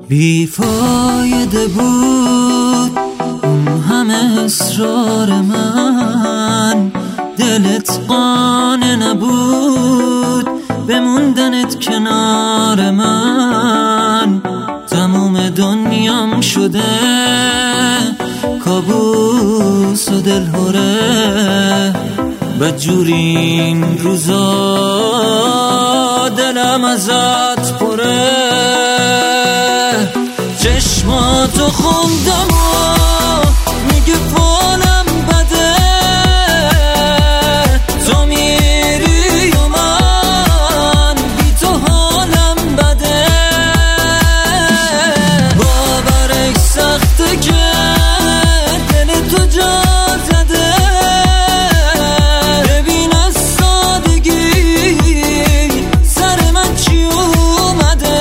بیفایده بود اون همه اصرار من، دلت قانع نبود بموندنت کنار من. تموم دنیام شده کابوس و دلهوره، بدجوری این روزا دلم ازت پره. چشماتو خوندم و میگه حالم بده، تو میری و من بی تو حالم بده. باورش سخته که دل تو جا زده، ببین از سادگی سر من چی اومده.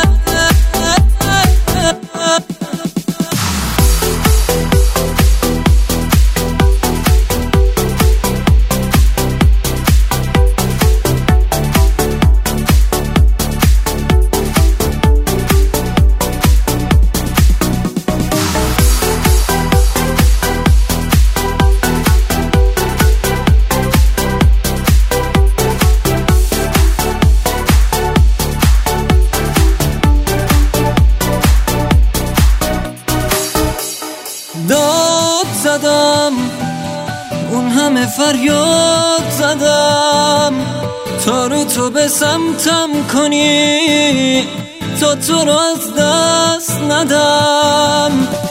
داد زدم اون همه فریاد زدم تا رو تو به سمتم کنی، تا تو رو از دست ندم.